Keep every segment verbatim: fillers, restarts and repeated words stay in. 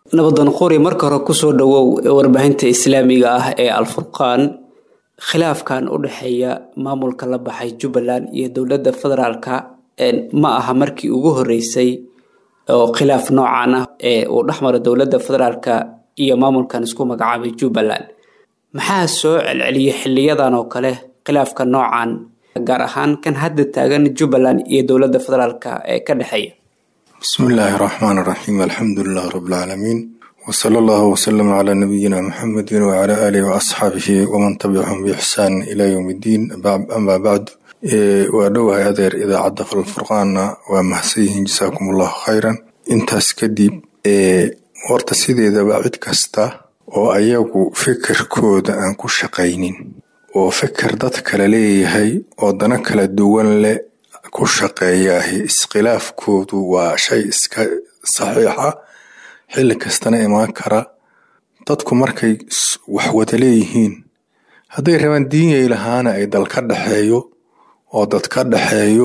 nabadan qori marka hore ku soo dhawow warbaahinta islaamiga ah ee Al-Furqaan. khilaafkan u dhaxeeya maamulka la baxay Jubbaland iyo dowladda federaalka ma aha markii ugu horeysay oo khilaaf noocan ah ee uu dhaxmaro dowladda federaalka iyo maamulkan isku magacaabay Jubbaland. maxaa soo celceliyay xiliyadan oo kale khilaafka noocan gaar ahaan kan hadda taagan Jubbaland iyo dowladda federaalka ee ka dhaxeeya? bismillahir rahmanir rahim, alhamdulillahi rabbil alamin, wa sallallahu wa sallam ala nabiyyina Muhammadin wa ala alihi wa ashabihi wa man tabi'ahum bi ihsan ila yawmiddin. Amma ba'd, wa dhawahay adeer idaacadda Al-Furqaan wa mahsiin jazakumullahu khairan. intaas kadib ee horta sideedaba cid kasta oo ayagu fikirkooda aan ku shaqaynin oo fikir dad kale leeyahay oo dana kala duwan leh ku shaqeeyahay, iskhilaafkoodu waa shay iska saxiixa, xilli kastana imaan kara. dadku markay wax wada leeyihiin, hadday rabaan diinyay lahaana ay dal ka dhaxeeyo oo dad ka dhaxeeyo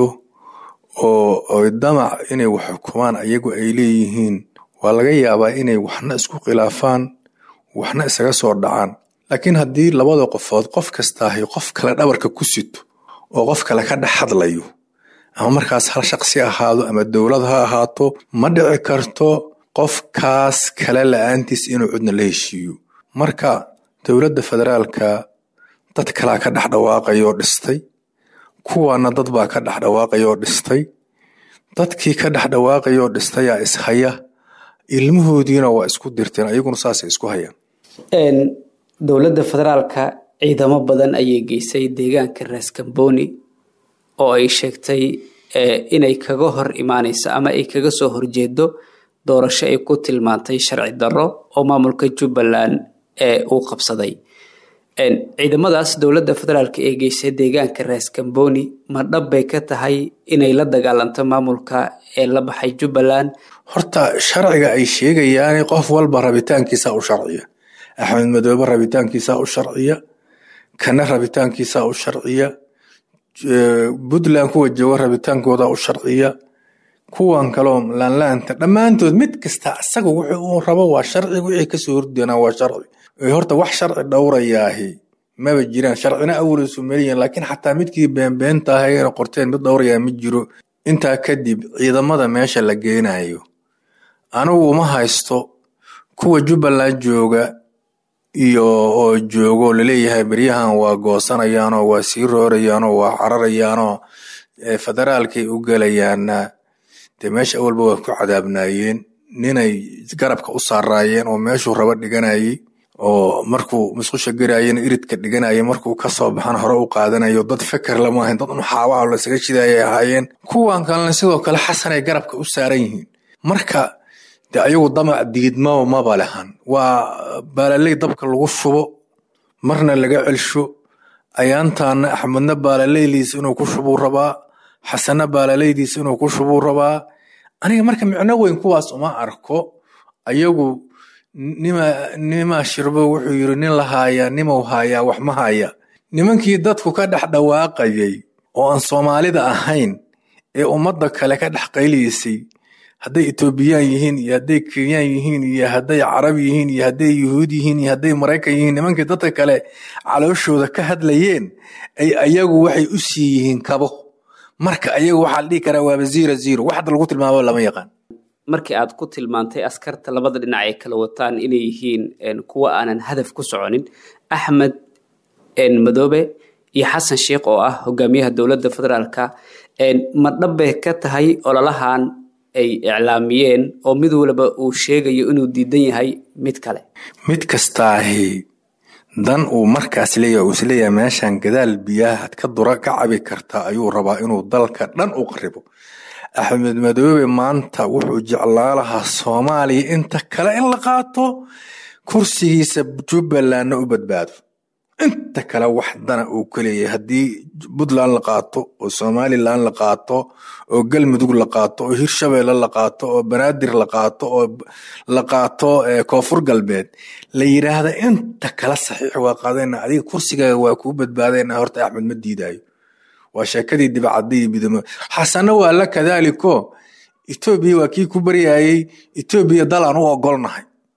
oo damac inay wax xukumaan ayagu ay leeyihiin, waa laga yaabaa inay waxna isku khilaafaan waxna isaga soo dhacaan. laakiin haddii labada qofood qof kastaahay qof kale dhabarka ku sito oo qof kale ka dhex hadlayo, ama markaas hal shaqsi ahaado ama dowlad ha ahaato, ma dhici karto qofkaas kale la'aantiis inuu cudna la heshiiyo. marka dowladda federaalka dad kalaa ka dhex dhawaaqayoo dhistay, kuwaana dad baa ka dhex dhawaaqayoo dhistay. dadkii ka dhex dhawaaqayoo dhistayaa ishaya, ilmahoodiina waa isku dirteen, ayaguna saasay isku hayaan. dowladda federaalka ciidamo badan ayay geysay deegaanka Raas Kamboni oo ay sheegtay inay kaga hor imaanayso ama ay kaga soo horjeedo doorasho ay ku tilmaantay sharci darro oo maamulka Jubbaland ee uu qabsaday. ciidamadaas dowladda federaalka ee geysay deegaanka Raas Kamboni ma dhab bay ka tahay inay la dagaalanto maamulka ee la baxay Jubbaland? horta sharciga ay sheegayaan qof walba rabitaankiisa u sharciya. Axmed Madoobe rabitaankiisa u sharciya, kana rabitaankiisa u sharciya, Puntland kuwa jooga rabitaankooda u sharciya, kuwan kaloo laanlaanta dhammaantood mid kasta asaga wuxuu uu rabo waa sharci, wixii ka soo horjeedana waa sharci. horta wax sharci dhowrayaahi maba jiraan, sharcina awal isu maleeyeen, laakiin xataa midkii beenbeenta ahayna qorteen mid dhowrayaa ma jiro. intaa kadib ciidamada meesha la geenayo, anigu uma haysto kuwa Jubbaland jooga iyo oo joogo laleeyahay beryahan waa goosanayaanoo waa sii roorayaanoo waa cararayaanoo federaalkay u gelayaana dee meesha awalba waa ku cadaabnaayeen, ninay garabka u saaraayeen oo meeshuu raba dhiganayay, oo markuu musqusha garaayeen iridka dhiganayay, markuu ka soo baxan hore u qaadanayo. dad fikir lama ahayn, dad unuxaawaha lasaga shidaayay ahaayeen. kuwan kalena sidoo kale xasanay garabka u saaran yihiin. marka de ayagu damac diidmaba maba lahan, waa baalaley dabka lagu shubo marna laga celsho. ayaantaana axmedna baalaleydiisa inuu ku shubuu rabaa, xasanna baalaleydiisa inuu ku shubuu rabaa. aniga marka micno weyn kuwaas uma arko. ayagu nima nima shirbo wuxuu yiri nin la haayaa nimau haayaa wax ma haya. nimankii dadku ka dhex dhawaaqayay oo aan Soomaalida ahayn ee ummadda kale ka dhex qayliisay, hadday Etoobiyaan yihiin iyo hadday Kenyaan yihiin iyo hadday Carab yihiin iyo hadday Yuhuud yihiin iyo hadday Maraykan yihiin, nimankii dadka kale calooshooda ka hadlayeen ay ayagu waxay u sii yihiin kabo. marka ayagu waxaa la dhihi karaa waa zero zero, wax hadda lagu tilmaamo lama yaqaan. markii aad ku tilmaantay askarta labada dhinac ay kala wataan inay yihiin kuwa aanan hadaf ku soconin, Axmed Madoobe iyo Xasan Sheekh oo ah hogaamiyaha dowladda federaalka, ma dhabbay ka tahay ololahan ay iclaamiyeen oo mid walba uu sheegayo inuu diidan yahay mid kale? mid kastaahi dan uu markaas leeyahay uu isleeyahay meeshan gadaal biyaha ka dura ka cabi kartaa ayuu rabaa inuu dalka dhan u qaribo. Axmed Madoobe maanta wuxuu jeclaa lahaa Soomaaliya inta kale in la qaato, kursigiisa Jubbaland u badbaado. inta kale wax dana uu kaleeyahay haddii Puntland la qaato oo Somaliland la qaato oo Galmudug la qaato oo Hirshabeelle la qaato oo Banaadir la qaato oo la qaato Koonfur Galbeed, la yiraahdo inta kale saxiix waa qaadayna, adiga kursigaaga waa ku badbaadayna. horta Axmed ma diidayo, waa sheekadii dibacadii bidamo. xasanna waa la kadaaliko, Ethiopia waa kii ku baryaayay, Ethiopia dal aan u ogolnahay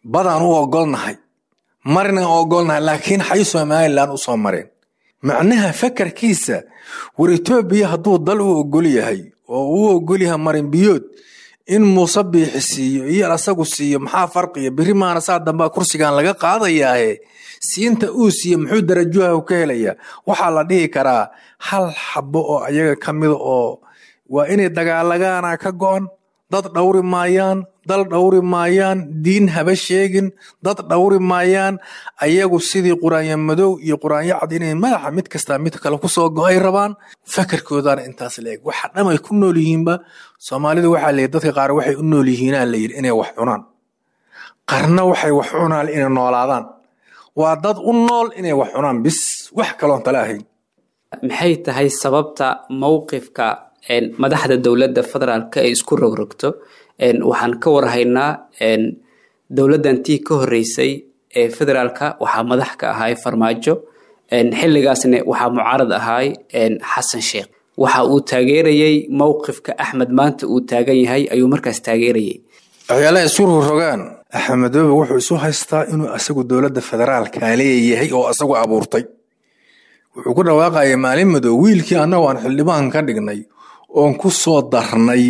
badaan u ogolnahay marna ogolnahay laakiin xay Soomaaliland u soo mareen macnaha fakarkiisa war Itoobiya hadduu dal u ogol yahay oo uu ogol yahay marin biyood in Muuse Biixi siiyo iyo asagu siiyo maxaa farqiya biri maana saa damba kursigan laga qaadayaa siinta uu siiyo muxuu darajuha ka helaya waxa la dhihi karaa hal xabo oo ayaga kamid oo waa inay dagaalagaana ka go'an dad dhawri maayaan dal dhawri maayaan diin haba sheegin dad dhawri maayaan ayagu sidii quraanya madow iyo quraanya cad inay madaxa mid kasta mid kale ku soo go'ay rabaan fakarkoodana intaas leeg waxa dhamay ku nool yihiinba Soomaalidu waxa leeyahay dadka qaar waxay u nool yihiin la yiri inay wax cunaan qarna waxay wax cunaan inay noolaadaan waa dad u nool inay wax cunaan bis wax kale oo tala ahayn maxay tahay sababta mowqifka een madaxda dawladda federaalka ay isku rogrogto een waxaan ka warhaynaa een dawladdantii ka horeysay ee federaalka waxa madax ka ahay Farmaajo een xilligaasna waxa mucaarad ahay een Xasan Sheekh waxa uu taageerayay mowqifka Axmed maanta uu taagan yahay ayuu markaas taageerayay waxyaalaha isu rogaan Axmed wuxuu isu haystaa inuu asagu dawladda federaalka leeyahay oo asagu abuurtay wuxuu ku dhawaaqay maalin madow wiilkii anagu aan xildhibaan ka dhignay oo ku soo darnay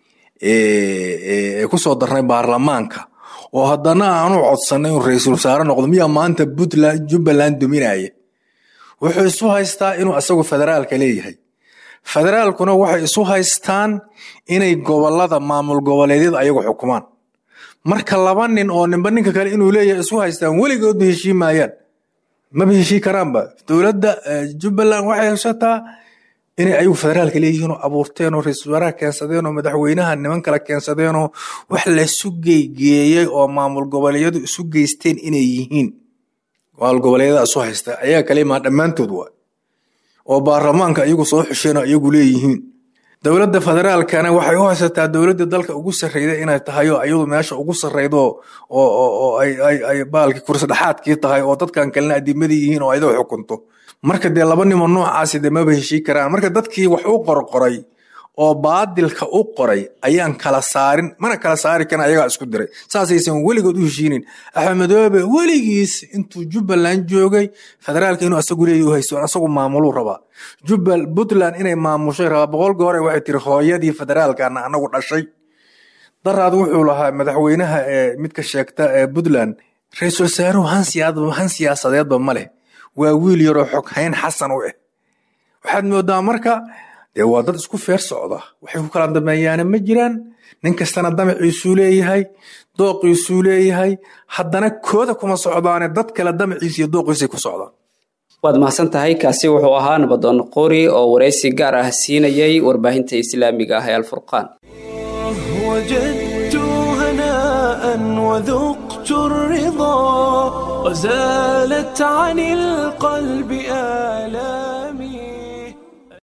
ee ku soo darnay baarlamaanka oo haddana aanu codsanay in ra'iisul wasaare noqdo miya maanta Puntland Jubbaland duminaya wuxuu isu haystaa inuu asagu federaalka leeyahay federaalkuna waxay isu haystaan inay gobolada maamul goboleedyada ayagu xukumaan marka laba nin oo ninba ninka kale inuu leeyahay isu haystaan weligood heshiimayaan ma bixi karaanba dawladda Jubbaland waxay haysataa inay ayagu federaalka leeyihiin oo abuurteen oo ra'iisul wasaaraha keensadeen oo madaxweynaha niman kala keensadeen oo wax la isu geeyay oo maamul goboleedyadu isu geysteen inay yihiin maamul goboleedyada isu haysta ayaa kale ma dhamaantood waa oo baarlamaanka ayagu soo xisheen ayagu leeyihiin dawladda federaalkana waxay u haysataa dawladda dalka ugu sarreeyda inay tahay oo ayadu meesha ugu sarreeydo oo oo ay ay ay baalki kursi dhaxaadkii tahay oo dadkan kalena adimadii yihiin oo ayadu xukunto marka de laba nimo noocaas de ma heshii karaan marka dadkii wax u qorqoray oo baadilka u qoray ayaan kala saarin mana kala saari kan ayaga isku diray saasaysan weligood u heshiinin Axmed Madoobe weligiis intuu Jubbaland joogay federaalka inuu asagu leeyahay haysto asagu maamulu raba Jubbal Puntland inay maamushay raba boqol goor waxay tiri hooyadii federaalka anagu dhashay daraad wuxuu lahaa madaxweynaha ee midka sheegta ee Puntland ra'iisul wasaaruhu han siyaasad han siyaasadeed ma leh waa wiil yar oo xog hayn Xasan u ah waxaad moodaa marka dee waa dad isku feer socda waxay ku kala dambeeyaan ma jiraan nin kastana damaciisu leeyahay dooqiisu leeyahay haddana kooda kuma socdaan dad kala damaciisa iyo dooqiisa ku socdaan waad mahadsan tahay kaasi wuxuu ahaa nabadoon qori oo wareysi gaar ah siinayay warbaahinta islaamiga ah ee Al-Furqaan وجدت هناء وذقت الرضا وزالت عن القلب آلام